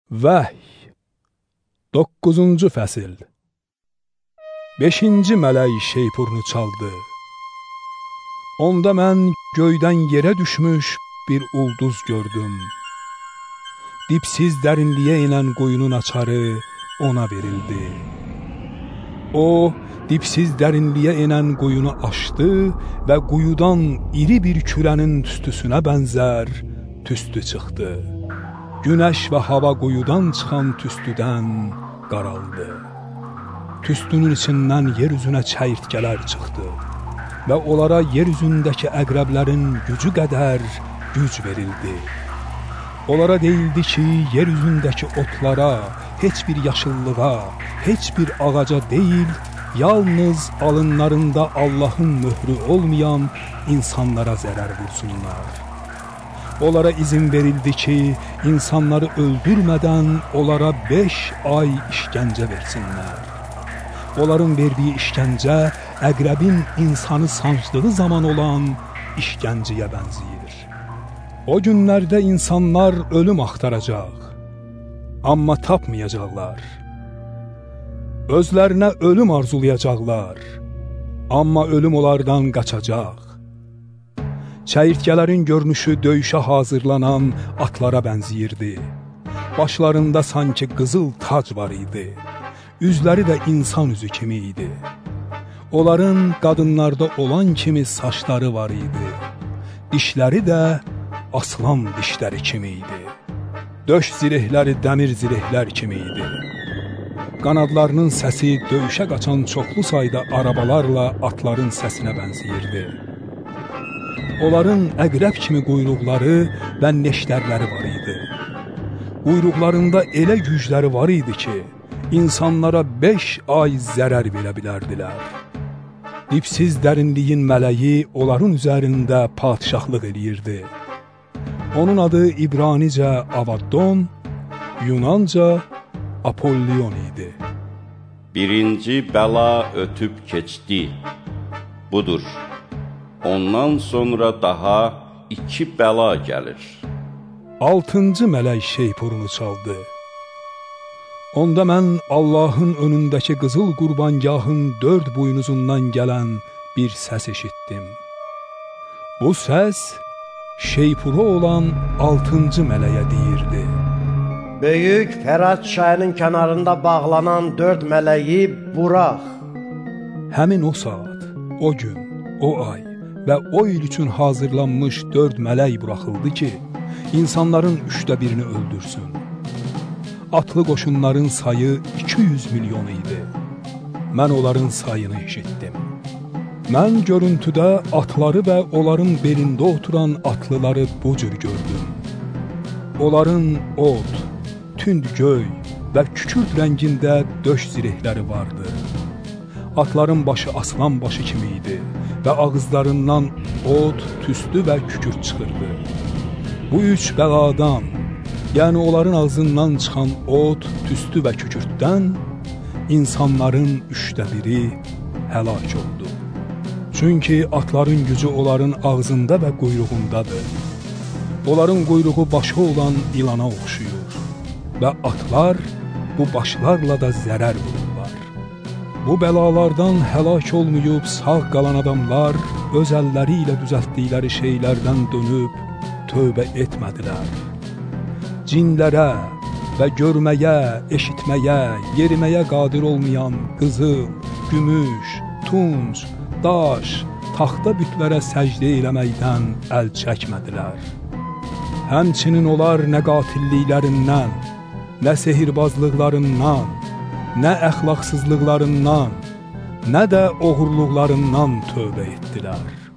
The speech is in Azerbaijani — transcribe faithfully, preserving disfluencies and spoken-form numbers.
Vəhy doqquzuncu fəsil. Beşinci mələk şeypurunu çaldı. Onda mən göydən yerə düşmüş bir ulduz gördüm. Dipsiz dərinliyə inən quyunun açarı ona verildi. O, dipsiz dərinliyə inən quyunu açdı və quyudan iri bir kürənin tüstüsünə bənzər tüstü çıxdı. Günəş və hava quyudan çıxan tüstüdən qaraldı. Tüstünün içindən yer üzünə çəyirtkələr çıxdı və onlara yer üzündəki əqrəblərin gücü qədər güc verildi. Onlara deyildi ki, yer üzündəki otlara, heç bir yaşıllığa, heç bir ağaca deyil, yalnız alınlarında Allahın möhrü olmayan insanlara zərər vursunlar. Onlara izin verildi ki, insanları öldürmədən onlara beş ay işgəncə versinlər. Onların verdiyi işgəncə, əqrəbin insanı sancdığı zaman olan işgənciyə bənziyir. O günlərdə insanlar ölüm axtaracaq, amma tapmayacaqlar. Özlərinə ölüm arzulayacaqlar, amma ölüm onlardan qaçacaq. Çəyirtkələrin görünüşü döyüşə hazırlanan atlara bənziyirdi. Başlarında sanki qızıl tac var idi. Üzləri də insan üzü kimi idi. Onların qadınlarda olan kimi saçları var idi. Dişləri də aslan dişləri kimi idi. Döş zirehləri dəmir zirehlər kimi idi. Qanadlarının səsi döyüşə qaçan çoxlu sayda arabalarla atların səsinə bənziyirdi. Onların əqrəb kimi quyruqları və neştərləri var idi. Quyruqlarında elə gücləri var idi ki, insanlara beş ay zərər verə bilərdilər. Dipsiz dərinliyin mələyi onların üzərində padişahlıq eləyirdi. Onun adı İbranicə Avaddon, Yunanca Apollyon idi. Birinci bəla ötüb keçdi. Budur. Ondan sonra daha iki bəla gəlir. Altıncı mələk şeypurunu çaldı. Onda mən Allahın önündəki qızıl qurbangahın dörd buynuzundan gələn bir səs eşitdim. Bu səs şeypuru olan altıncı mələyə deyirdi. Böyük Fərat çayının kənarında bağlanan dörd mələyi burax. Həmin o saat, o gün, o ay və o il üçün hazırlanmış dörd mələk buraxıldı ki, insanların üçdə birini öldürsün. Atlı qoşunların sayı iki yüz milyon idi. Mən onların sayını eşitdim. Mən görüntüdə atları və onların belində oturan atlıları bu cür gördüm. Onların od, tünd göy və kükürt rəngində döş zirehləri vardı. Atların başı aslan başı kimi idi və ağızlarından od, tüstü və kükürt çıxırdı. Bu üç bəladan, yəni onların ağzından çıxan od, tüstü və kükürtdən insanların üçdə biri həlak oldu. Çünki atların gücü onların ağzında və quyruğundadır. Onların quyruğu başı olan ilana oxşuyur və atlar bu başlarla da zərər vururlar. Bu bəlalardan həlak olmayıb sağ qalan adamlar öz əlləri ilə düzəltdikləri şeylərdən dönüb tövbə etmədilər. Cinlərə və görməyə, eşitməyə, yeriməyə qadir olmayan qızıl, gümüş, tunc, daş, taxta bütlərə səcdə eləməkdən əl çəkmədilər. Həmçinin onlar nə qatilliklərindən, nə sehirbazlıqlarından, nə əxlaqsızlıqlarından, nə də oğurluqlarından tövbə etdilər.